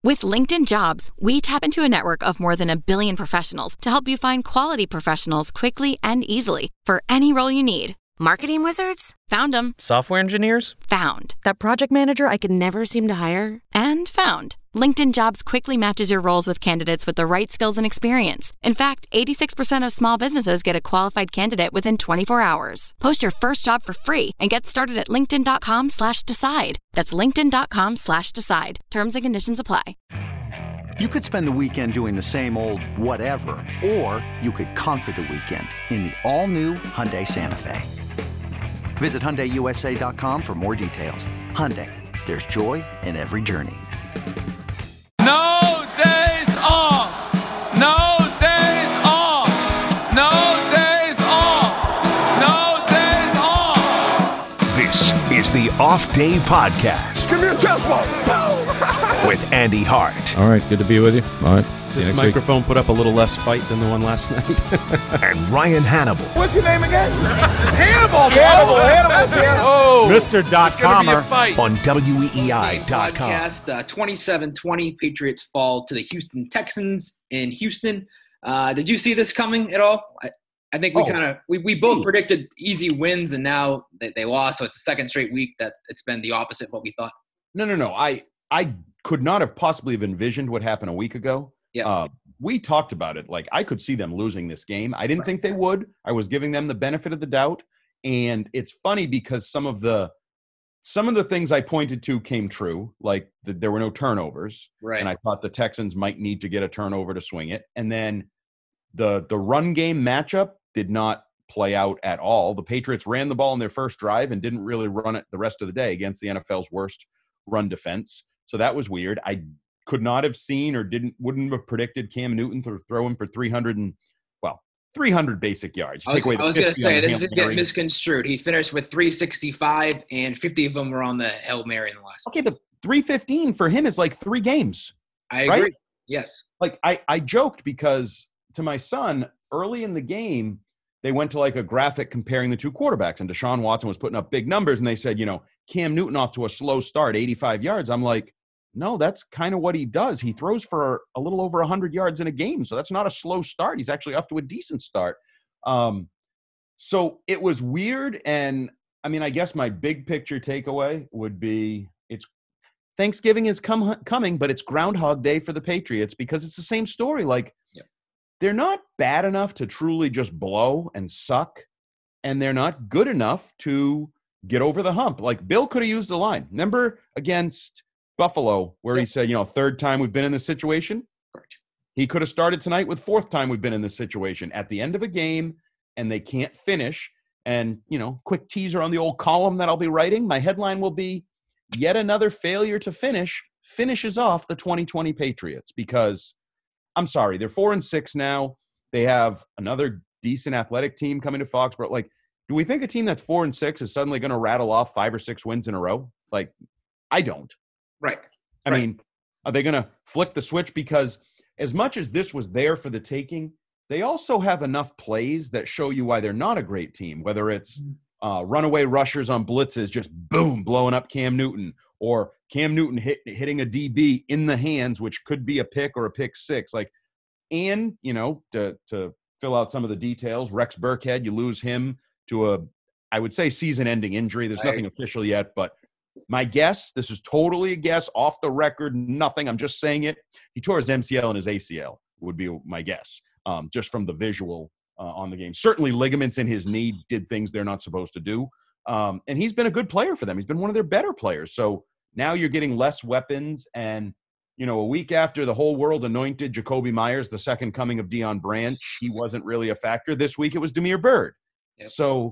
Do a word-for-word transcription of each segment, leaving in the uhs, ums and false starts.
With LinkedIn Jobs, we tap into a network of more than a billion professionals to help you find quality professionals quickly and easily for any role you need. Marketing wizards? Found them. Software engineers? Found. That project manager I could never seem to hire? And found. LinkedIn Jobs quickly matches your roles with candidates with the right skills and experience. In fact, eighty-six percent of small businesses get a qualified candidate within twenty-four hours. Post your first job for free and get started at linkedin.com slash decide. That's linkedin.com slash decide. Terms and conditions apply. You could spend the weekend doing the same old whatever, or you could conquer the weekend in the all-new Hyundai Santa Fe. Visit Hyundai U S A dot com for more details. Hyundai, there's joy in every journey. No days off. No days off. No days off. No days off. This is the Off Day Podcast. Give me a chest bump. With Andy Hart. All right, good to be with you. All right. This microphone week. Put up a little less fight than the one last night. And Ryan Hannable. What's your name again? Hannable. Hannable. Hannibal's here. Oh, Mister Dot Comer on W E E I dot com. Podcast uh, twenty-seven twenty. Patriots fall to the Houston Texans in Houston. Uh, did you see this coming at all? I, I think we oh. kind of we, we both predicted easy wins, and now they, they lost. So it's the second straight week that it's been the opposite of what we thought. No, no, no. I I could not have possibly have envisioned what happened a week ago. Yeah. Uh, we talked about it. Like, I could see them losing this game. I didn't right. think they would. I was giving them the benefit of the doubt. And it's funny because some of the some of the things I pointed to came true, like the, there were no turnovers. Right. And I thought the Texans might need to get a turnover to swing it. And then the the run game matchup did not play out at all. The Patriots ran the ball in their first drive and didn't really run it the rest of the day against the N F L's worst run defense. So that was weird. I could not have seen or didn't wouldn't have predicted Cam Newton to throw him for three hundred and well three hundred basic yards. I was, I was going to say this is getting misconstrued. He finished with three sixty-five and fifty of them were on the Hail Mary in the last. Okay, but three fifteen for him is like three games. I agree. Right? Yes. Like I I joked because to my son early in the game they went to like a graphic comparing the two quarterbacks and Deshaun Watson was putting up big numbers and they said, you know, Cam Newton off to a slow start, eighty-five yards. I'm like, no, that's kind of what he does. He throws for a little over one hundred yards in a game, so that's not a slow start. He's actually off to a decent start. Um, so it was weird, and, I mean, I guess my big picture takeaway would be it's Thanksgiving is come, coming, but it's Groundhog Day for the Patriots because it's the same story. Like, yep. They're not bad enough to truly just blow and suck, and they're not good enough to get over the hump. Like, Bill could have used the line. Remember against Buffalo, where yep. he said, you know, third time we've been in this situation. Correct. He could have started tonight with fourth time we've been in this situation at the end of a game and they can't finish. And, you know, quick teaser on the old column that I'll be writing. My headline will be yet another failure to finish finishes off the twenty twenty Patriots because I'm sorry, they're four and six now. They have another decent athletic team coming to Foxborough. Like, do we think a team that's four and six is suddenly going to rattle off five or six wins in a row? Like, I don't. Right. I right. mean, are they going to flick the switch? Because as much as this was there for the taking, they also have enough plays that show you why they're not a great team, whether it's uh, runaway rushers on blitzes, just boom, blowing up Cam Newton, or Cam Newton hit, hitting a D B in the hands, which could be a pick or a pick six. Like, and, you know, to, to fill out some of the details, Rex Burkhead, you lose him to a, I would say, season-ending injury. There's nothing official yet, but my guess, this is totally a guess, off the record, nothing. I'm just saying it. He tore his M C L and his A C L would be my guess, um, just from the visual uh, on the game. Certainly ligaments in his knee did things they're not supposed to do. Um, and he's been a good player for them. He's been one of their better players. So now you're getting less weapons. And, you know, a week after the whole world anointed Jacoby Myers, the second coming of Deion Branch, he wasn't really a factor. This week it was Damiere Byrd. Yep. So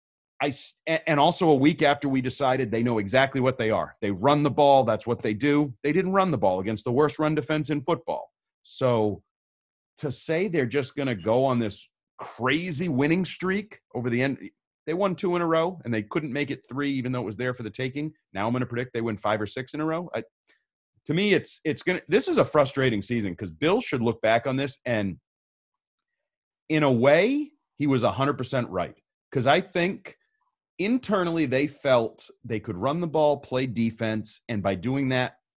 I, and also a week after we decided they know exactly what they are. They run the ball. That's what they do. They didn't run the ball against the worst run defense in football. So to say they're just going to go on this crazy winning streak over the end, they won two in a row and they couldn't make it three, even though it was there for the taking. Now I'm going to predict they win five or six in a row. I, to me, it's, it's going to, this is a frustrating season because Bill should look back on this and in a way he was a hundred percent right. Cause I think, internally, they felt they could run the ball, play defense, and by doing that,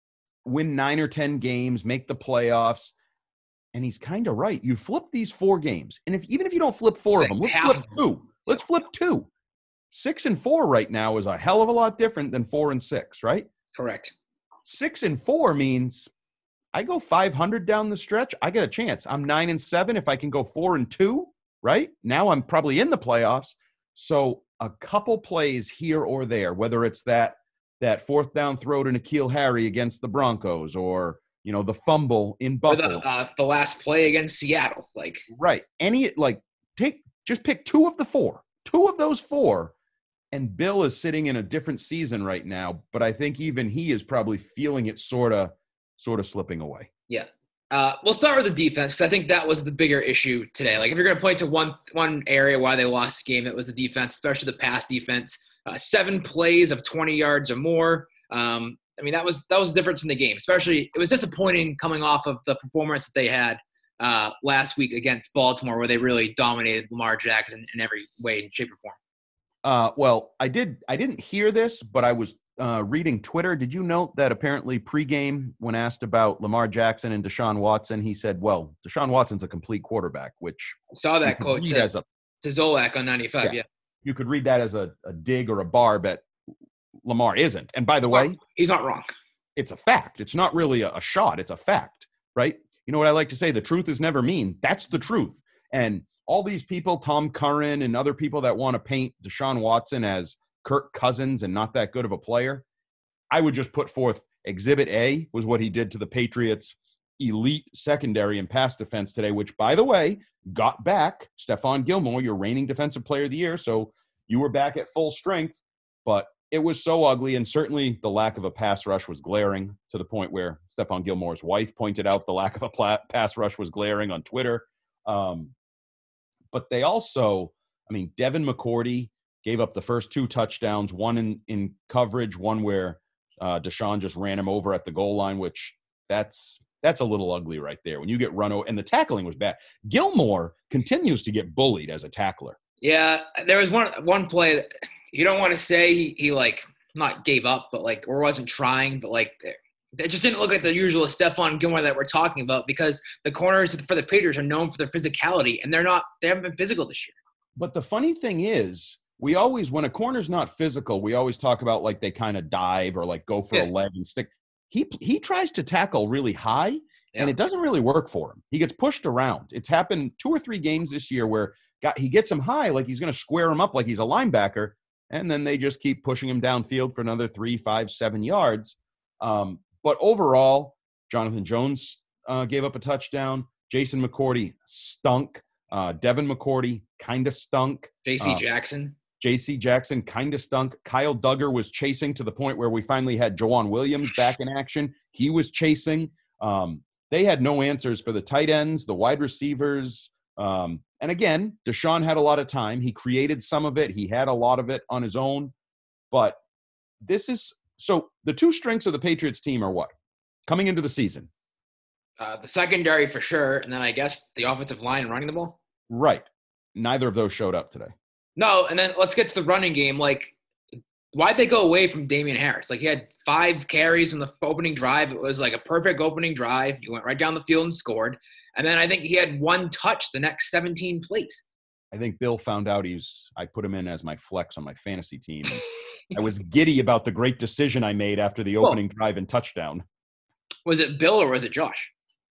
win nine or ten games, make the playoffs. And he's kind of right. You flip these four games, and if even if you don't flip four It's of them, like let's half flip two. Let's flip two. Six and four right now is a hell of a lot different than four and six, right? Correct. Six and four means I go five hundred down the stretch, I get a chance. I'm nine and seven. If I can go four and two, right? Now I'm probably in the playoffs. So a couple plays here or there, whether it's that that fourth down throw to N'Keal Harry against the Broncos, or you know the fumble in Or Buffalo, the, uh, the last play against Seattle, like right? Any like take just pick two of the four, two of those four. And Bill is sitting in a different season right now, but I think even he is probably feeling it sort of, sort of slipping away. yeah. Uh, we'll start with the defense, 'cause I think that was the bigger issue today. Like if you're going to point to one one area why they lost the game, it was the defense, especially the pass defense. Uh, seven plays of twenty yards or more. Um, I mean, that was that was the difference in the game. Especially, it was disappointing coming off of the performance that they had uh, last week against Baltimore, where they really dominated Lamar Jackson in every way, shape, or form. Uh, well, I did. I didn't hear this, but I was uh, reading Twitter. Did you note that apparently pregame, when asked about Lamar Jackson and Deshaun Watson, he said, "Well, Deshaun Watson's a complete quarterback," which I saw that quote to, as a, to Zolak on ninety-five. Yeah. Yeah, you could read that as a, a dig or a barb at Lamar isn't. And by the well, way, he's not wrong. it's a fact. It's not really a, a shot. It's a fact, right? You know what I like to say? The truth is never mean. That's the truth. And all these people, Tom Curran and other people that want to paint Deshaun Watson as Kirk Cousins and not that good of a player, I would just put forth Exhibit A was what he did to the Patriots' elite secondary and pass defense today, which, by the way, got back Stephon Gilmore, your reigning defensive player of the year. So you were back at full strength, but it was so ugly. And certainly the lack of a pass rush was glaring, to the point where Stephon Gilmore's wife pointed out the lack of a pla- pass rush was glaring on Twitter. Um, But they also, I mean, Devin McCourty gave up the first two touchdowns, one in, in coverage, one where uh, Deshaun just ran him over at the goal line, which that's that's a little ugly right there. When you get run over, and the tackling was bad. Gilmore continues to get bullied as a tackler. Yeah, there was one one play that you don't want to say he, he like not gave up, but like or wasn't trying, but like it just didn't look like the usual Stephon Gilmore that we're talking about, because the corners for the Patriots are known for their physicality, and they're not they haven't been physical this year. But the funny thing is, we always, when a corner's not physical, we always talk about like they kind of dive or like go for Yeah. a leg and stick. He he tries to tackle really high, Yeah. and it doesn't really work for him. He gets pushed around. It's happened two or three games this year where got, he gets him high like he's going to square him up like he's a linebacker, and then they just keep pushing him downfield for another three, five, seven yards. Um, But overall, Jonathan Jones uh, gave up a touchdown. Jason McCourty stunk. Uh, Devin McCourty kind of stunk. J C Uh, Jackson. J C Jackson kind of stunk. Kyle Duggar was chasing to the point where we finally had Jawan Williams back in action. He was chasing. Um, they had no answers for the tight ends, the wide receivers. Um, and again, Deshaun had a lot of time. He created some of it. He had a lot of it on his own. But this is – so the two strengths of the Patriots team are what? Coming into the season. Uh, the secondary for sure, and then I guess the offensive line and running the ball. Right. Neither of those showed up today. No, and then let's get to the running game. Like, why'd they go away from Damian Harris? Like, he had five carries in the opening drive. It was like a perfect opening drive. He went right down the field and scored. And then I think he had one touch the next seventeen plays. I think Bill found out he's – I put him in as my flex on my fantasy team. I was giddy about the great decision I made after the opening Well, drive and touchdown. Was it Bill or was it Josh?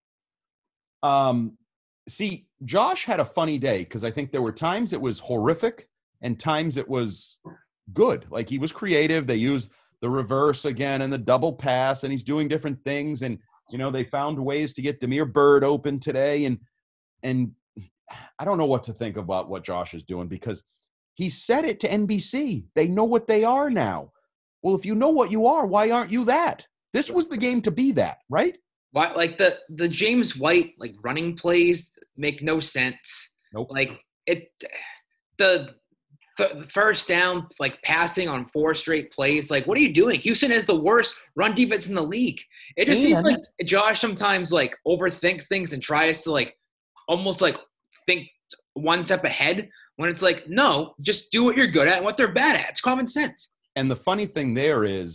Um, see, Josh had a funny day because I think there were times it was horrific and times it was good. Like, he was creative. They used the reverse again and the double pass, and he's doing different things. And, you know, they found ways to get Damiere Byrd open today. And, and I don't know what to think about what Josh is doing, because he said it to N B C. They know what they are now. Well, if you know what you are, why aren't you that? This was the game to be that, right? Why, like the the James White like running plays make no sense. Nope. Like it, the, the first down like passing on four straight plays. Like, what are you doing? Houston is the worst run defense in the league. It just seems And- like Josh sometimes like overthinks things and tries to like almost like think one step ahead when it's like, no, just do what you're good at and what they're bad at. It's common sense. And the funny thing there is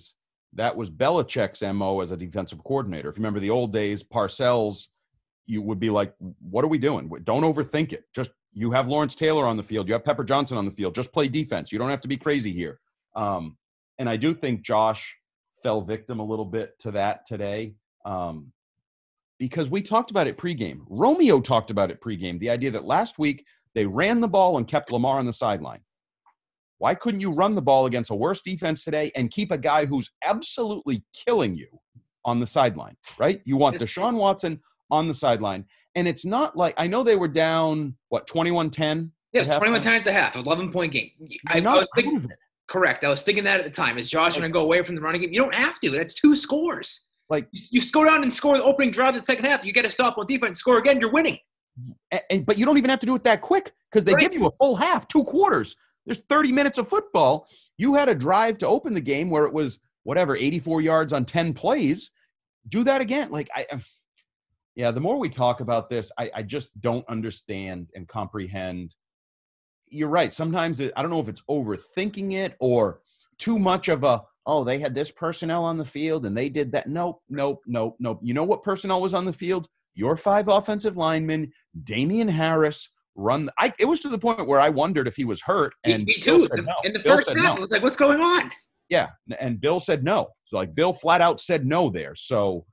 that was Belichick's M O as a defensive coordinator. If you remember the old days, Parcells, you would be like, what are we doing? Don't overthink it. Just, you have Lawrence Taylor on the field. You have Pepper Johnson on the field. Just play defense. You don't have to be crazy here. Um, and I do think Josh fell victim a little bit to that today. Um, because we talked about it pregame. Romeo talked about it pregame. The idea that last week they ran the ball and kept Lamar on the sideline. Why couldn't you run the ball against a worse defense today and keep a guy who's absolutely killing you on the sideline, right? You want Deshaun Watson on the sideline. And it's not like, I know they were down, what, twenty-one ten? Yes, twenty-one ten at the half, eleven-point game. I, I was thinking, correct. I was thinking that at the time. Is Josh going to go away from the running game? You don't have to. That's two scores. Like, you, you go down and score the opening drive of the second half. You get a stop on defense, score again, you're winning. And, and But you don't even have to do it that quick because they right. give you a full half, two quarters. There's thirty minutes of football. You had a drive to open the game where it was, whatever, eighty-four yards on ten plays. Do that again. Like, I, yeah, the more we talk about this, I, I just don't understand and comprehend. You're right. Sometimes it, I don't know if it's overthinking it or too much of a, oh, they had this personnel on the field and they did that. Nope, nope, nope, nope. You know what personnel was on the field? Your five offensive linemen, Damian Harris, run. The, I, it was to the point where I wondered if he was hurt. And me, me too. Said no. In the Bill first half, no. It was like, what's going on? Yeah, and Bill said no. So like Bill flat out said no there. So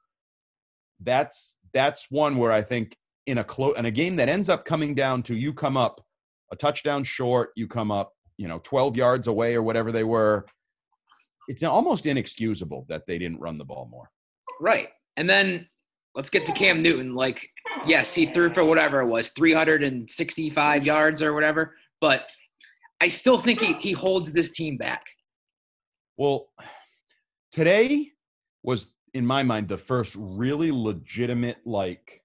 that's that's one where I think in a close in a game that ends up coming down to you come up a touchdown short, you come up, you know, twelve yards away or whatever they were. It's almost inexcusable that they didn't run the ball more. Right, and then let's get to Cam Newton. Like, yes, he threw for whatever it was, three hundred sixty-five yards or whatever, but I still think he, he holds this team back. Well, today was, in my mind, the first really legitimate, like,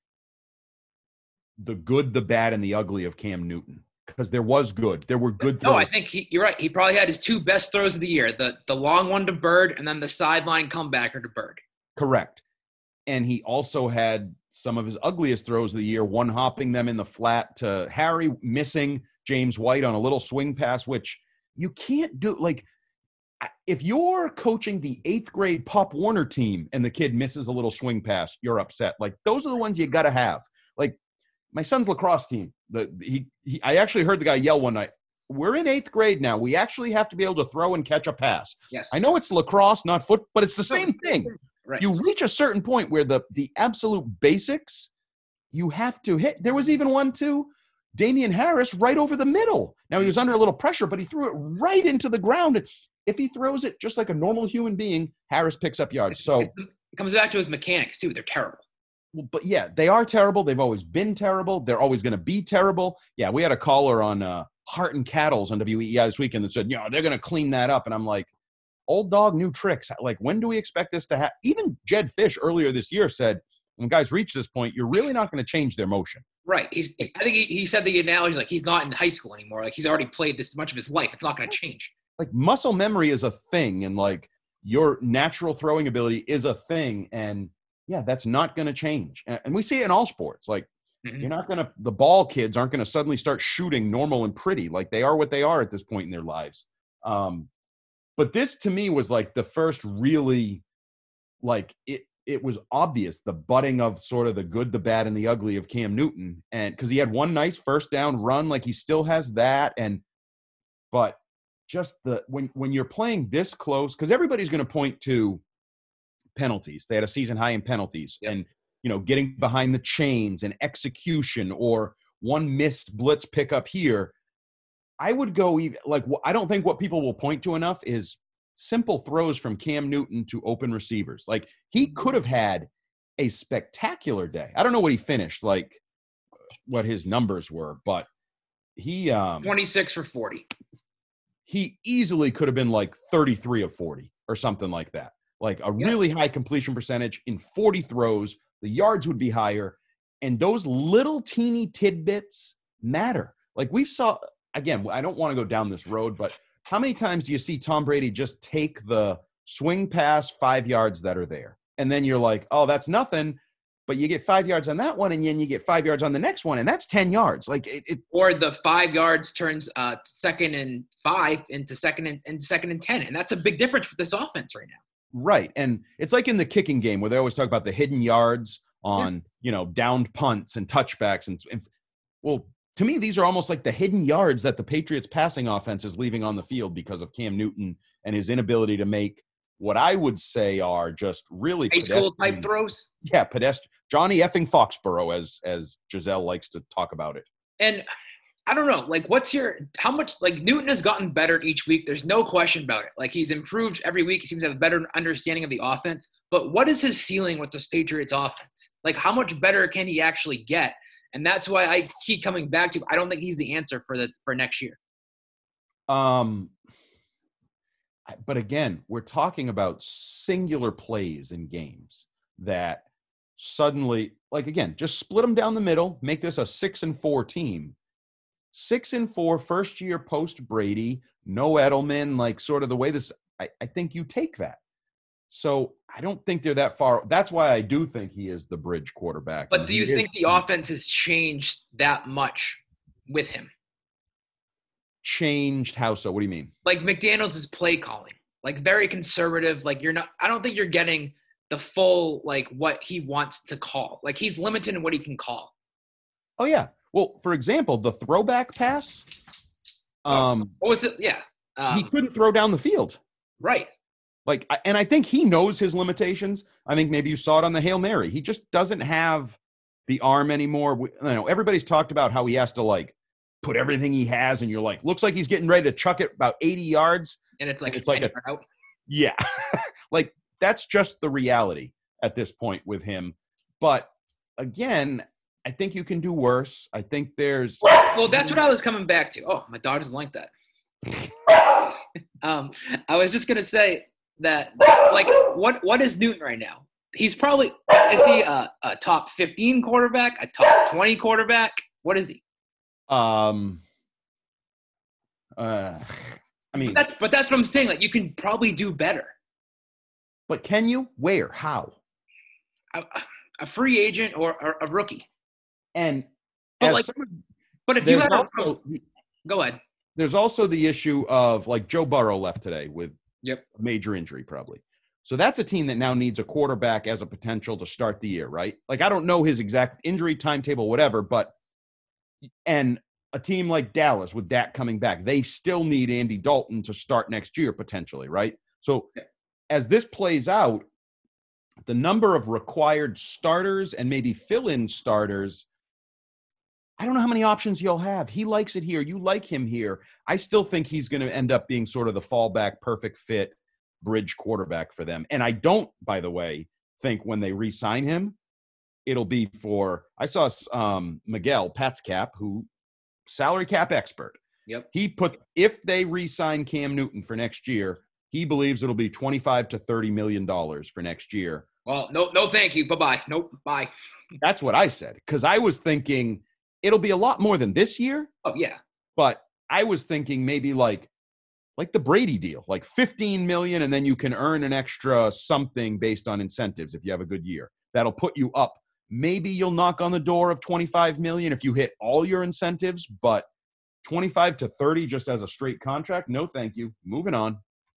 the good, the bad, and the ugly of Cam Newton. Because there was good. There were good throws. No, I think he, you're right. He probably had his two best throws of the year, the, the long one to Bird and then the sideline comebacker to Bird. Correct. And he also had some of his ugliest throws of the year, one hopping them in the flat to Harry, missing James White on a little swing pass, which you can't do. Like, if you're coaching the eighth grade Pop Warner team and the kid misses a little swing pass, you're upset. Like, those are the ones you got to have. Like, my son's lacrosse team, the he, he I actually heard the guy yell one night, we're in eighth grade now. We actually have to be able to throw and catch a pass. Yes. I know it's lacrosse, not foot, but it's the same thing. Right. You reach a certain point where the the absolute basics you have to hit. There was even one too, Damian Harris right over the middle. Now he was under a little pressure, but he threw it right into the ground. If he throws it just like a normal human being, Harris picks up yards. So it comes back to his mechanics too. They're terrible. Well, but yeah, they are terrible. They've always been terrible. They're always going to be terrible. Yeah, we had a caller on uh, Heart and Cattles on W E I this weekend that said, you know, they're going to clean that up. And I'm like, old dog, new tricks. Like, when do we expect this to happen? Even Jed Fish earlier this year said, when guys reach this point, you're really not going to change their motion. Right. He's. I think he, he said the analogy, like, he's not in high school anymore. Like, he's already played this much of his life. It's not going to change. Like, muscle memory is a thing, and, like, your natural throwing ability is a thing, and, yeah, that's not going to change. And, and we see it in all sports. Like, mm-hmm. you're not going to – the ball kids aren't going to suddenly start shooting normal and pretty. Like, they are what they are at this point in their lives. Um, but this, to me, was, like, the first really – like, it it was obvious, the budding of sort of the good, the bad, and the ugly of Cam Newton. And because he had one nice first down run, like, he still has that. And – but – just the when when you're playing this close, because everybody's going to point to penalties. They had a season high in penalties, yep. and you know, getting behind the chains and execution, or one missed blitz pickup here. I would go even like I don't think what people will point to enough is simple throws from Cam Newton to open receivers. Like, he could have had a spectacular day. I don't know what he finished, like what his numbers were, but he um, twenty-six for forty. He easily could have been like thirty-three of forty or something like that. Like a yes. really high completion percentage in forty throws. The yards would be higher. And those little teeny tidbits matter. Like we saw, again, I don't want to go down this road, but how many times do you see Tom Brady just take the swing pass five yards that are there? And then you're like, oh, that's nothing. But you get five yards on that one, and then you get five yards on the next one, and that's ten yards. Like it, it or the five yards turns uh, second and five into second and into second and ten, and that's a big difference for this offense right now. Right. And it's like in the kicking game where they always talk about the hidden yards on, yeah. you know, downed punts and touchbacks. And, and well, to me, these are almost like the hidden yards that the Patriots passing offense is leaving on the field because of Cam Newton and his inability to make what I would say are just really high school type throws. Yeah. Pedestrian. Johnny effing Foxborough, as, as Giselle likes to talk about it. And I don't know, like, what's your, how much, like, Newton has gotten better each week. There's no question about it. Like, he's improved every week. He seems to have a better understanding of the offense. But what is his ceiling with this Patriots offense? Like, how much better can he actually get? And that's why I keep coming back to, I don't think he's the answer for the, for next year. Um, but again, we're talking about singular plays in games that suddenly, like, again, just split them down the middle, make this a six and four team. Six and four, first year post Brady, no Edelman, like sort of the way this, I, I think you take that. So I don't think they're that far. That's why I do think he is the bridge quarterback. But do you think the offense has changed that much with him? Changed how so? What do you mean? Like McDaniels' play calling, like very conservative. Like you're not, I don't think you're getting the full, like what he wants to call. Like he's limited in what he can call. Oh yeah. Well, for example, the throwback pass. Um, what was it? Yeah. Um, he couldn't throw down the field. Right. Like, and I think he knows his limitations. I think maybe you saw it on the Hail Mary. He just doesn't have the arm anymore. You know, everybody's talked about how he has to like put everything he has, and you're like, looks like he's getting ready to chuck it about eighty yards. And it's like, it's like a, out. Yeah. Like that's just the reality at this point with him. But again, I think you can do worse. I think there's – Well, that's what I was coming back to. Oh, my dog doesn't like that. um, I was just going to say that, like, what what is Newton right now? He's probably – is he a, a top fifteen quarterback, a top twenty quarterback? What is he? Um. Uh, I mean – but that's, but that's what I'm saying. Like, you can probably do better. But can you? Where? How? A, a free agent or, or a rookie. And but, as like, someone, but if you have also, a, go ahead. There's also the issue of like Joe Burrow left today with yep. a major injury probably. So that's a team that now needs a quarterback as a potential to start the year, right? Like I don't know his exact injury timetable, whatever, but and a team like Dallas with Dak coming back, they still need Andy Dalton to start next year potentially, right? So okay. as this plays out, the number of required starters and maybe fill-in starters, I don't know how many options you'll have. He likes it here. You like him here. I still think he's going to end up being sort of the fallback, perfect fit, bridge quarterback for them. And I don't, by the way, think when they re-sign him, it'll be for – I saw um, Miguel Pat's cap, who salary cap expert. Yep. He put – if they re-sign Cam Newton for next year, he believes it'll be twenty-five to thirty million dollars for next year. Well, no, no, thank you. Bye-bye. Nope, bye. That's what I said because I was thinking – it'll be a lot more than this year. Oh, yeah. But I was thinking maybe like like the Brady deal, like fifteen million dollars, and then you can earn an extra something based on incentives if you have a good year. That'll put you up. Maybe you'll knock on the door of twenty-five million dollars if you hit all your incentives, but twenty-five to thirty just as a straight contract, no thank you. Moving on.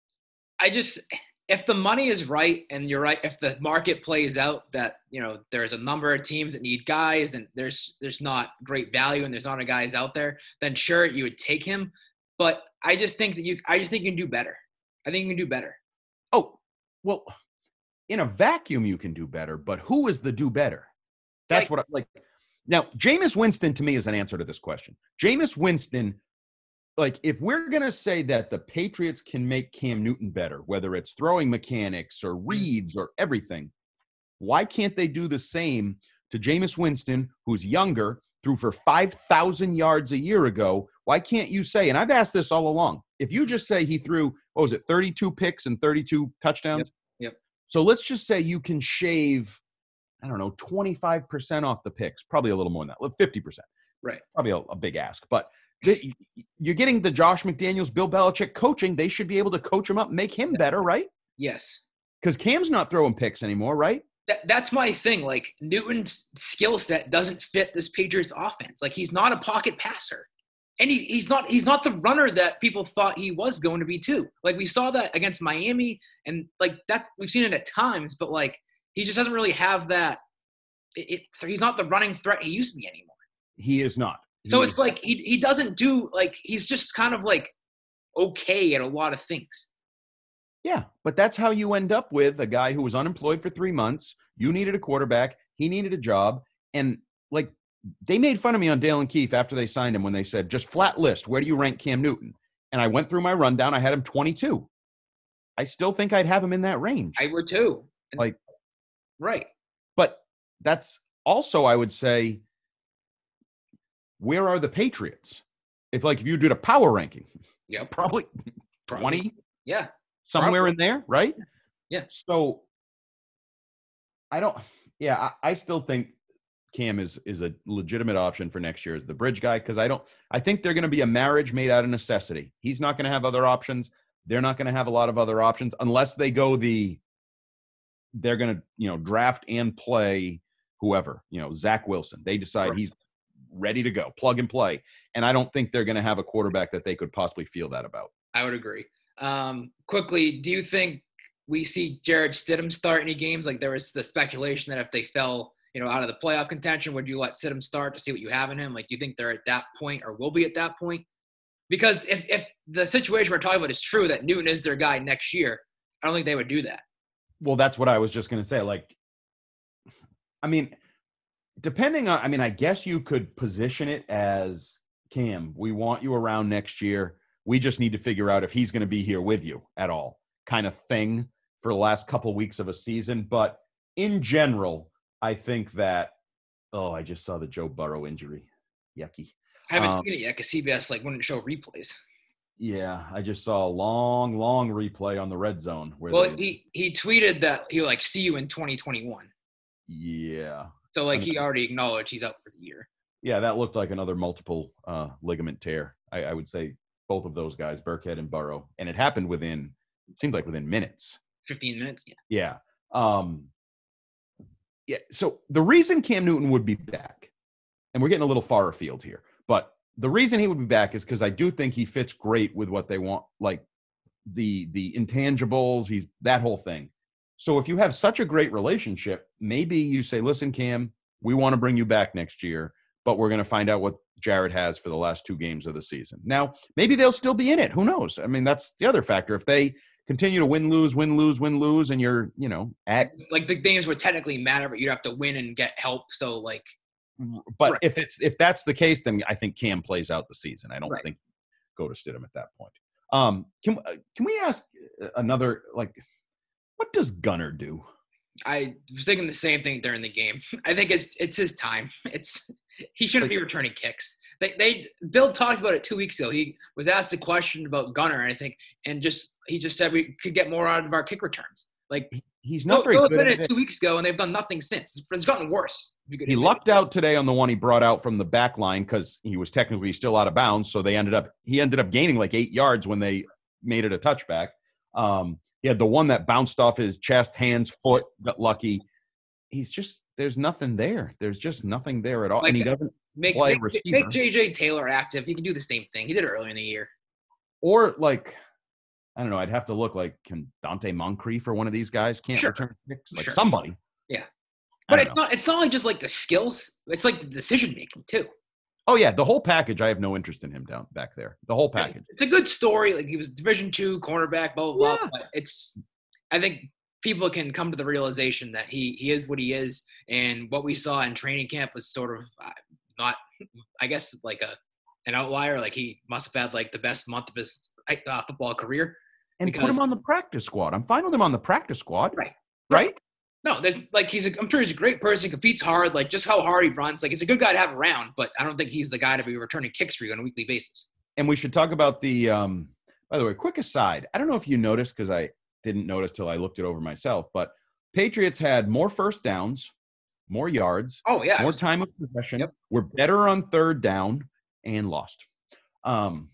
I just – if the money is right and you're right, if the market plays out that, you know, there's a number of teams that need guys and there's there's not great value and there's not a guys out there, then sure, you would take him. But I just think that you – I just think you can do better. I think you can do better. Oh, well, in a vacuum you can do better, but who is the do better? That's like, what I – like now, Jameis Winston to me is an answer to this question. Jameis Winston – like, if we're going to say that the Patriots can make Cam Newton better, whether it's throwing mechanics or reads or everything, why can't they do the same to Jameis Winston, who's younger, threw for five thousand yards a year ago? Why can't you say, and I've asked this all along, if you just say he threw, what was it, thirty-two picks and thirty-two touchdowns? Yep. Yep. So let's just say you can shave, I don't know, twenty-five percent off the picks, probably a little more than that, fifty percent. Right. Probably a, a big ask, but you're getting the Josh McDaniels, Bill Belichick coaching. They should be able to coach him up, make him better, right? Yes. Because Cam's not throwing picks anymore, right? That, that's my thing. Like, Newton's skill set doesn't fit this Patriots offense. Like, he's not a pocket passer. And he, he's not he's not the runner that people thought he was going to be too. Like we saw that against Miami, and like that we've seen it at times, but like he just doesn't really have that. It, it he's not the running threat he used to be anymore. He is not. He so is. it's like he he doesn't do like he's just kind of like okay at a lot of things. Yeah, but that's how you end up with a guy who was unemployed for three months. You needed a quarterback. He needed a job, and like. They made fun of me on Dale and Keefe after they signed him when they said, just flat list, where do you rank Cam Newton? And I went through my rundown. I had him twenty-two. I still think I'd have him in that range. I were too. Like, right. But that's also, I would say, where are the Patriots? If like if you did a power ranking, yeah, probably, probably twenty. Yeah. Somewhere probably. in there, right? Yeah. So I don't, yeah, I, I still think Cam is is a legitimate option for next year as the bridge guy because I don't I think they're going to be a marriage made out of necessity. He's not going to have other options. They're not going to have a lot of other options unless they go the they're going to, you know, draft and play whoever, you know, Zach Wilson. They decide right. He's ready to go, plug and play. And I don't think they're going to have a quarterback that they could possibly feel that about. I would agree. Um, quickly, do you think we see Jarrett Stidham start any games? Like there was the speculation that if they fell you know, out of the playoff contention, would you let Stidham start to see what you have in him? Like, do you think they're at that point or will be at that point? Because if, if the situation we're talking about is true that Newton is their guy next year, I don't think they would do that. Well, that's what I was just going to say. Like, I mean, depending on, I mean, I guess you could position it as Cam, we want you around next year. We just need to figure out if he's going to be here with you at all kind of thing for the last couple of weeks of a season. But in general, I think that, oh, I just saw the Joe Burrow injury. Yucky. I haven't um, seen it yet because C B S like wouldn't show replays. Yeah, I just saw a long, long replay on the red zone. Where well, they, he, he tweeted that he'll like see you in twenty twenty-one. Yeah. So like I mean, he already acknowledged he's out for the year. Yeah, that looked like another multiple uh, ligament tear. I, I would say both of those guys, Burkhead and Burrow. And it happened within, it seemed like within minutes. fifteen minutes, yeah. Yeah. Um, Yeah, so the reason Cam Newton would be back, and we're getting a little far afield here, but the reason he would be back is because I do think he fits great with what they want, like the the intangibles, he's that whole thing. So if you have such a great relationship, maybe you say, listen, Cam, we want to bring you back next year, but we're going to find out what Jared has for the last two games of the season. Now, maybe they'll still be in it. Who knows? I mean, that's the other factor. If they continue to win, lose, win, lose, win, lose, and you're, you know, at like the games would technically matter, but you'd have to win and get help. So like, but right. if it's if that's the case, then I think Cam plays out the season. I don't right. think go to Stidham at that point. Um, can can we ask another like, what does Gunner do? I was thinking the same thing during the game. I think it's it's his time. It's he shouldn't like, be returning kicks. They they Bill talked about it two weeks ago. He was asked a question about Gunner, I think, and just he just said we could get more out of our kick returns. Like he's not Bill, very Bill good did at it two weeks ago, and they've done nothing since. It's gotten worse. He lucked out today on the one he brought out from the back line because he was technically still out of bounds. So they ended up he ended up gaining like eight yards when they made it a touchback. Um, he had the one that bounced off his chest, hands, foot, got lucky. He's just there's nothing there. There's just nothing there at all, like, and he doesn't make, play make, receiver. Make J J Taylor active. He can do the same thing. He did it earlier in the year. Or like, I don't know. I'd have to look like can Dante Moncrief or one of these guys can't sure. return kicks? Like sure. somebody. Yeah, but it's know. not. It's not like just like the skills. It's like the decision making too. Oh yeah, the whole package. I have no interest in him down back there. The whole package. It's a good story. Like he was Division two cornerback, blah blah yeah. blah. But it's. I think people can come to the realization that he he is what he is, and what we saw in training camp was sort of uh, not, I guess, like a an outlier. Like he must have had like the best month of his uh, football career. And because, put him on the practice squad. I'm fine with him on the practice squad. Right. Right. No, there's like he's. A, I'm sure he's a great person. Competes hard. Like just how hard he runs. Like it's a good guy to have around. But I don't think he's the guy to be returning kicks for you on a weekly basis. And we should talk about the. Um, by the way, quick aside. I don't know if you noticed because I didn't notice till I looked it over myself. But Patriots had more first downs, more yards. Oh yeah, more time of possession. Yep. We're better on third down and lost. Um.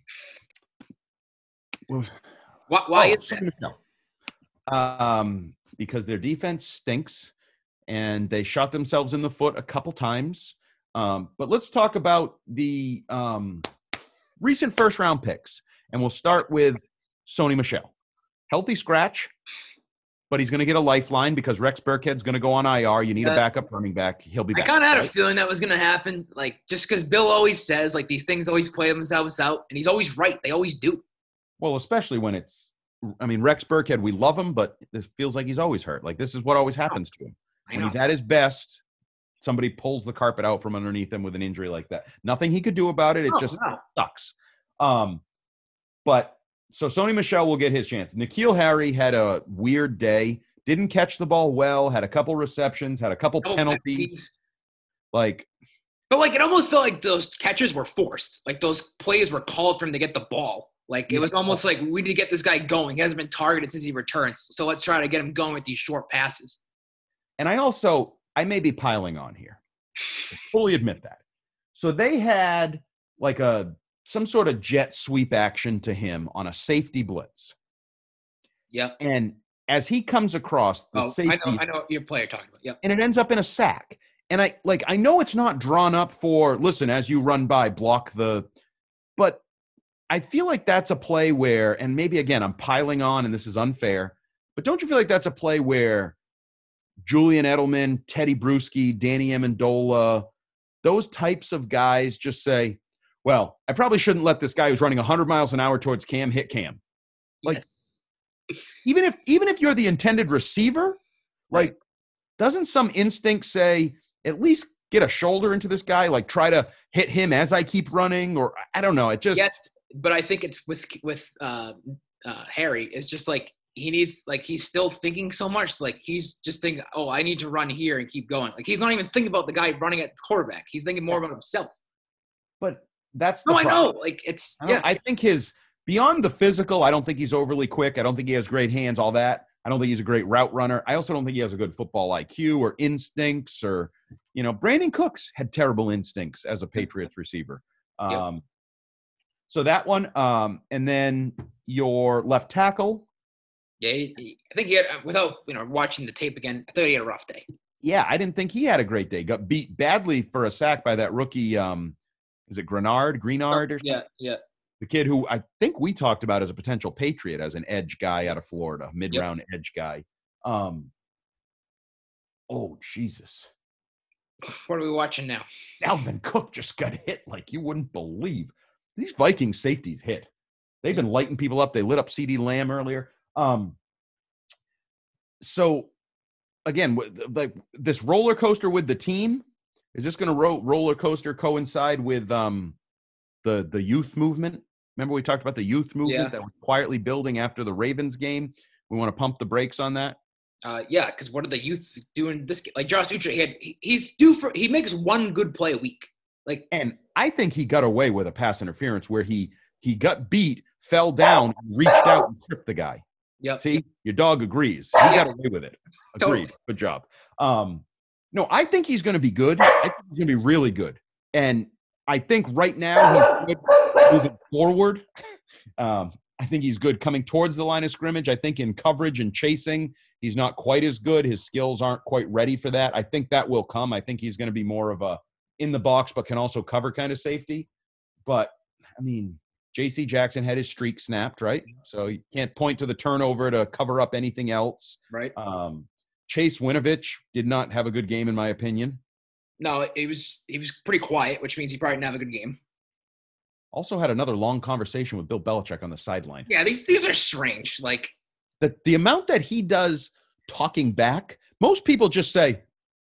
Why? Why oh, is that? Um. Because their defense stinks, and they shot themselves in the foot a couple times. Um, but let's talk about the um, recent first-round picks, and we'll start with Sony Michel. Healthy scratch, but he's going to get a lifeline because Rex Burkhead's going to go on I R. You need Uh, a backup running back. He'll be I back. kind of had right? a feeling that was going to happen, like just because Bill always says like these things always play themselves out, and he's always right. They always do. Well, especially when it's – I mean, Rex Burkhead, we love him, but this feels like he's always hurt. Like this is what always happens to him. I When know. he's at his best, somebody pulls the carpet out from underneath him with an injury like that. Nothing he could do about it. It No, just no. sucks. Um, but so Sony Michel will get his chance. N'Keal Harry had a weird day. Didn't catch the ball well. Had a couple receptions. Had a couple Couple penalties. penalties. Like But like it almost felt like those catches were forced. Like those plays were called for him to get the ball. Like it was almost like we need to get this guy going. He hasn't been targeted since he returns. So let's try to get him going with these short passes. And I also, I may be piling on here. I fully admit that. So they had like a some sort of jet sweep action to him on a safety blitz. Yep. And as he comes across the Oh, safety, I know I know what your player talking about. Yep. and it ends up in a sack. And I like I know it's not drawn up for listen, as you run by, block the but I feel like that's a play where, and maybe again I'm piling on and this is unfair, but don't you feel like that's a play where Julian Edelman, Teddy Bruschi, Danny Amendola, those types of guys just say, well, I probably shouldn't let this guy who's running one hundred miles an hour towards Cam hit Cam. Like, even if even if you're the intended receiver, like, doesn't some instinct say, at least get a shoulder into this guy, like try to hit him as I keep running? Or I don't know. It just Yes, but I think it's with with uh, uh, Harry. It's just like he needs, like he's still thinking so much. Like he's just thinking, oh, I need to run here and keep going. Like he's not even thinking about the guy running at the quarterback. He's thinking more about himself. but that's the No, I problem. know. Like it's I, don't- yeah. I think his beyond the physical, I don't think he's overly quick. I don't think he has great hands, all that. I don't think he's a great route runner. I also don't think he has a good football I Q or instincts or, you know, Brandon Cooks had terrible instincts as a Patriots receiver. Um, Yep. So that one, um, and then your left tackle. Yeah, he, he- I think he had, without you know watching the tape again, I thought he had a rough day. Yeah, I didn't think he had a great day. Got beat badly for a sack by that rookie. Um, is it Grenard? Greenard or something? Yeah, yeah. The kid who I think we talked about as a potential Patriot, as an edge guy out of Florida, mid-round edge guy. Um, oh, Jesus. What are we watching now? Dalvin Cook just got hit like you wouldn't believe. These Viking safeties hit. They've been lighting people up. They lit up CeeDee Lamb earlier. Um, so, again, w- like this roller coaster with the team, is this going to ro- roller coaster coincide with um, the the youth movement? Remember we talked about the youth movement Yeah. that was quietly building after the Ravens game? We want to pump the brakes on that? Uh, yeah, because what are the youth doing this? Like Josh Uche, he had, he, he's due for he makes one good play a week. Like And I think he got away with a pass interference where he he got beat, fell down, reached out and tripped the guy. Yep. See, your dog agrees. He got away with it. Agreed. Totally. Good job. Um, no, I think he's going to be good. I think he's going to be really good. And I think right now he's good moving forward. Um, I think he's good coming towards the line of scrimmage. I think in coverage and chasing, he's not quite as good. His skills aren't quite ready for that. I think that will come. I think he's going to be more of a in the box, but can also cover kind of safety. But, I mean, J C Jackson had his streak snapped, right? So you can't point to the turnover to cover up anything else. right? Um, Chase Winovich did not have a good game, in my opinion. No, it was he was pretty quiet, which means he probably didn't have a good game. Also had another long conversation with Bill Belichick on the sideline. Yeah, these these are strange. Like The, the amount that he does talking back, most people just say,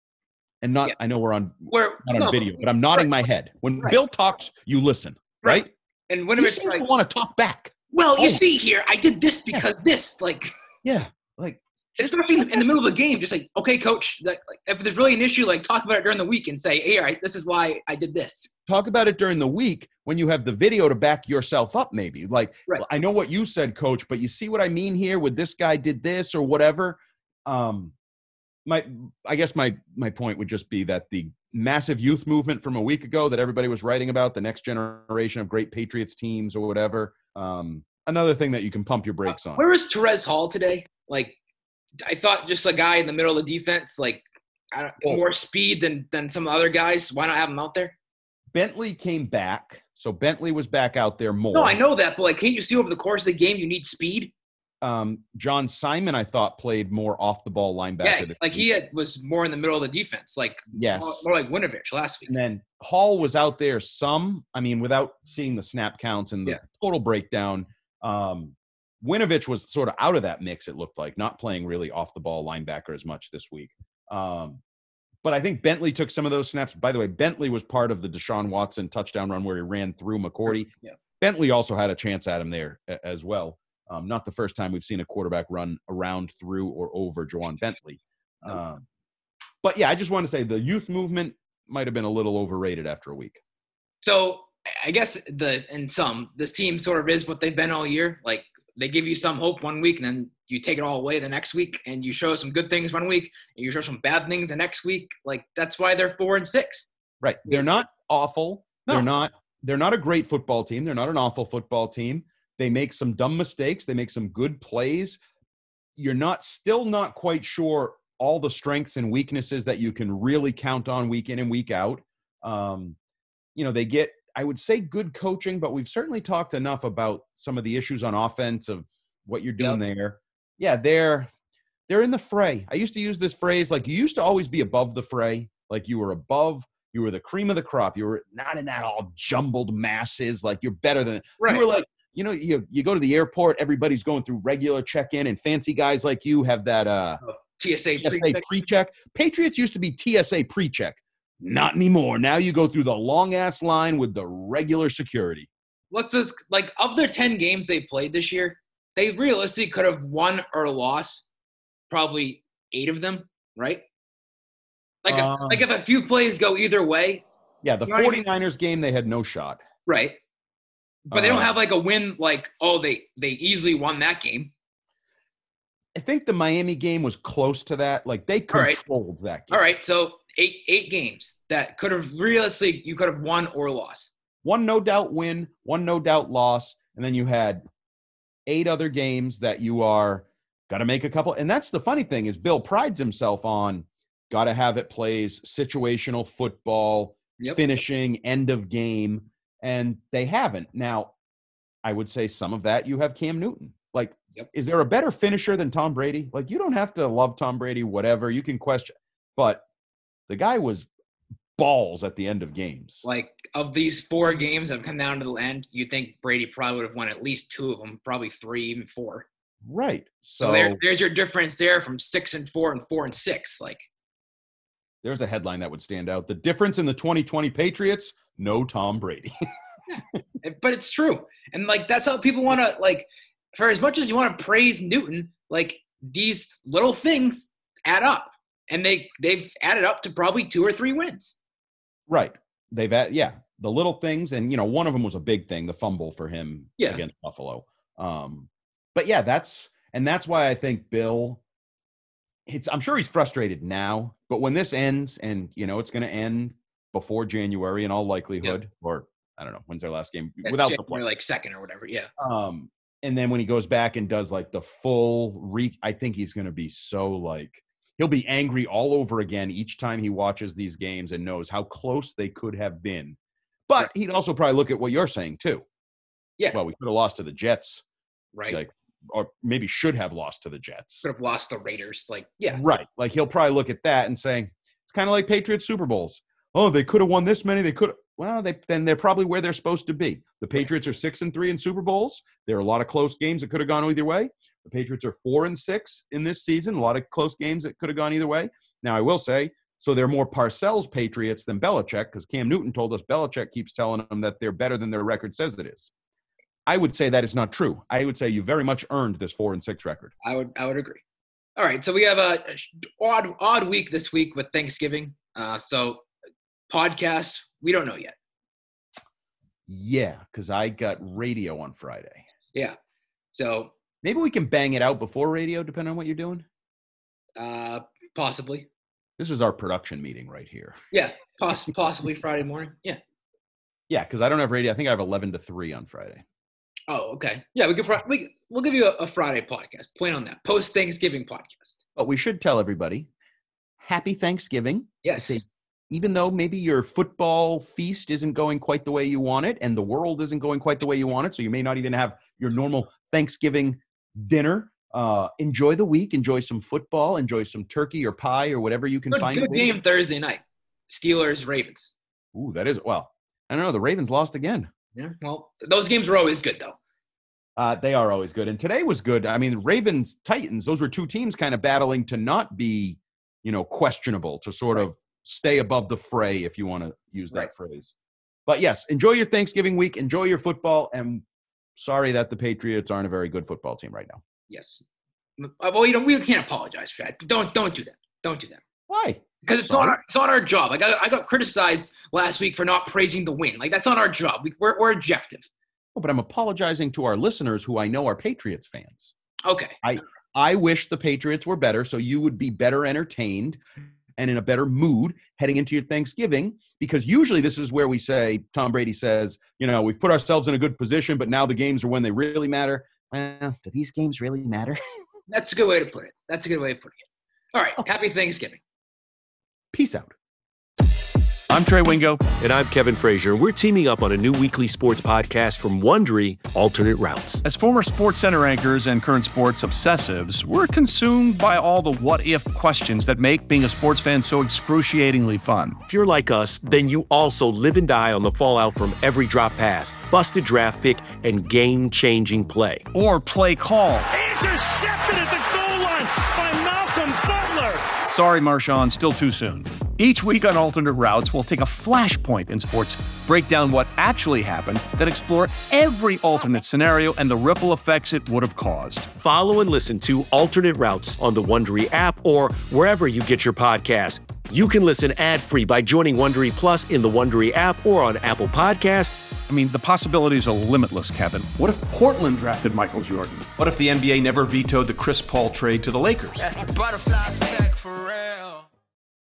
and not, Yeah. I know we're on, we're not on no, video, but I'm nodding right. my head. When Right. Bill talks, you listen, right? Right. And He Winovich seems like, to want to talk back. well, you Oh. see here, I did this because this. Like, Yeah. Like, especially in the, in the middle of the game, just like, okay, coach, like, like if there's really an issue, like talk about it during the week and say, hey, all right, this is why I did this. talk about it during the week when you have the video to back yourself up, maybe. Like, Right. I know what you said, coach, but you see what I mean here with this guy did this or whatever. Um, my, I guess my, my point would just be that the massive youth movement from a week ago that everybody was writing about, the next generation of great Patriots teams or whatever. Um, another thing that you can pump your brakes on. Where was Therese Hall today? Like, I thought just a guy in the middle of the defense, like I don't, Well- more speed than than some other guys. Why not have him out there? Bentley came back. So Bentley was back out there more. No, I know that, but like, can't you see over the course of the game you need speed? Um, John Simon, I thought, played more off the ball linebacker. Yeah, than like he had, was more in the middle of the defense, like yes, more, more like Winovich last week. And then Hall was out there some. I mean, without seeing the snap counts and the Yeah. total breakdown, um, Winovich was sort of out of that mix. It looked like not playing really off the ball linebacker as much this week. Um, but I think Bentley took some of those snaps. By the way, Bentley was part of the Deshaun Watson touchdown run where he ran through McCourty. Yeah. Bentley also had a chance at him there a- as well. Um, not the first time we've seen a quarterback run around, through, or over Juwan Bentley. Um, but, yeah, I just want to say the youth movement might have been a little overrated after a week. So I guess the in some, this team sort of is what they've been all year. Like, they give you some hope one week, and then you take it all away the next week, and you show some good things one week, and you show some bad things the next week. Like, that's why they're four and six. Right. They're not awful. No. They're not they're not a great football team. They're not an awful football team. They make some dumb mistakes. They make some good plays. You're not still not quite sure all the strengths and weaknesses that you can really count on week in and week out. Um, you know, they get, I would say, good coaching, but we've certainly talked enough about some of the issues on offense of what you're doing Yep. there. Yeah, they're they're in the fray. I used to use this phrase, like, you used to always be above the fray, like you were above, you were the cream of the crop. You were not in that all jumbled masses, like you're better than Right. you were like, you know, you you go to the airport, everybody's going through regular check-in, and fancy guys like you have that uh, T S A T S A pre-pick. pre-check. Patriots used to be T S A pre-check. Not anymore. Now you go through the long-ass line with the regular security. Let's just, like, of their ten games they played this year, they realistically could have won or lost probably eight of them, right? Like, if, Um, like if a few plays go either way, Yeah, the You know what I mean? 49ers game, they had no shot. right? But they don't Uh, have like a win, like, oh, they they easily won that game. I think the Miami game was close to that. Like, they All right. controlled that game. All right, so eight eight games that could have realistically you could have won or lost. One no doubt win, one no doubt loss, and then you had eight other games that you are got to make a couple. And that's the funny thing is Bill prides himself on got to have it plays situational football, Yep. finishing, end of game, and they haven't. Now, I would say some of that you have Cam Newton. Like, Yep. is there a better finisher than Tom Brady? Like, you don't have to love Tom Brady, whatever. You can question, but the guy was balls at the end of games. Like, of these four games that have come down to the end, you think Brady probably would have won at least two of them, probably three, even four. Right. So, So, there, there's your difference there from six and four and four and six. Like, there's a headline that would stand out. The difference in the twenty twenty Patriots, no Tom Brady. but it's true, and like that's how people want to like. For as much as you want to praise Newton, like these little things add up, and they they've added up to probably two or three wins. Right. They've had, yeah, the little things. And, you know, one of them was a big thing, the fumble for him Yeah. against Buffalo. Um, but yeah, that's, and that's why I think Bill, it's, I'm sure he's frustrated now, but when this ends and, you know, it's going to end before January in all likelihood, or I don't know, when's their last game without the play. Or like second or whatever. Yeah. Um, and then when he goes back and does like the full re, I think he's going to be so like, he'll be angry all over again each time he watches these games and knows how close they could have been. But he'd also probably look at what you're saying too. Yeah. Well, we could have lost to the Jets, Right. like, or maybe should have lost to the Jets. Could have lost the Raiders. Like, yeah. Right. Like he'll probably look at that and say, it's kind of like Patriots Super Bowls. Oh, they could have won this many. They could. Well, they then they're probably where they're supposed to be. The Patriots are six and three in Super Bowls. There are a lot of close games that could have gone either way. The Patriots are four and six in this season. A lot of close games that could have gone either way. Now, I will say, so they're more Parcells Patriots than Belichick, because Cam Newton told us Belichick keeps telling them that they're better than their record says it is. I would say that is not true. I would say you very much earned this four and six record. I would I would agree. All right, so we have a odd odd week this week with Thanksgiving. Uh, so podcasts, we don't know yet. Yeah, because I got radio on Friday. Yeah. So Maybe we can bang it out before radio, depending on what you're doing. uh, possibly. This is our production meeting right here. Yeah. Poss- possibly Friday morning. Yeah. Yeah, because I don't have radio. I think I have eleven to three on Friday. Oh, okay. Yeah, we could. Pro- we we'll give you a, a Friday podcast. Plan on that. Post Thanksgiving podcast. But we should tell everybody, happy Thanksgiving. Yes. It's a even though maybe your football feast isn't going quite the way you want it and the world isn't going quite the way you want it, so you may not even have your normal Thanksgiving dinner, uh, enjoy the week, enjoy some football, enjoy some turkey or pie or whatever you can Good, find. Good game Thursday night. Steelers, Ravens. Ooh, that is, well, I don't know. The Ravens lost again. Yeah, well, those games were always good, though. Uh, they are always good. And today was good. I mean, Ravens, Titans, those were two teams kind of battling to not be, you know, questionable, to sort of stay above the fray, if you want to use that right. phrase. But yes, enjoy your Thanksgiving week, enjoy your football, and sorry that the Patriots aren't a very good football team right now. Yes. Well, you know, we can't apologize for that. Don't don't do that. Don't do that. Why? Because it's not our, it's not our job. Like I, I got criticized last week for not praising the win. Like that's not our job. We, we're we're objective. Oh, but I'm apologizing to our listeners who I know are Patriots fans. Okay. I I wish the Patriots were better, so you would be better entertained and in a better mood heading into your Thanksgiving, because usually this is where we say, Tom Brady says, you know, we've put ourselves in a good position, but now the games are when they really matter. Well, do these games really matter? That's a good way to put it. That's a good way of putting it. All right. Oh. Happy Thanksgiving. Peace out. I'm Trey Wingo. And I'm Kevin Frazier. We're teaming up on a new weekly sports podcast from Wondery, Alternate Routes. As former Sports Center anchors and current sports obsessives, we're consumed by all the what-if questions that make being a sports fan so excruciatingly fun. If you're like us, then you also live and die on the fallout from every drop pass, busted draft pick, and game-changing play. Or play call. Intercepted at the goal line by Malcolm Butler. Sorry, Marshawn, still too soon. Each week on Alternate Routes, we'll take a flashpoint in sports, break down what actually happened, then explore every alternate scenario and the ripple effects it would have caused. Follow and listen to Alternate Routes on the Wondery app or wherever you get your podcasts. You can listen ad-free by joining Wondery Plus in the Wondery app or on Apple Podcasts. I mean, the possibilities are limitless, Kevin. What if Portland drafted Michael Jordan? What if the N B A never vetoed the Chris Paul trade to the Lakers? That's a butterfly effect for real.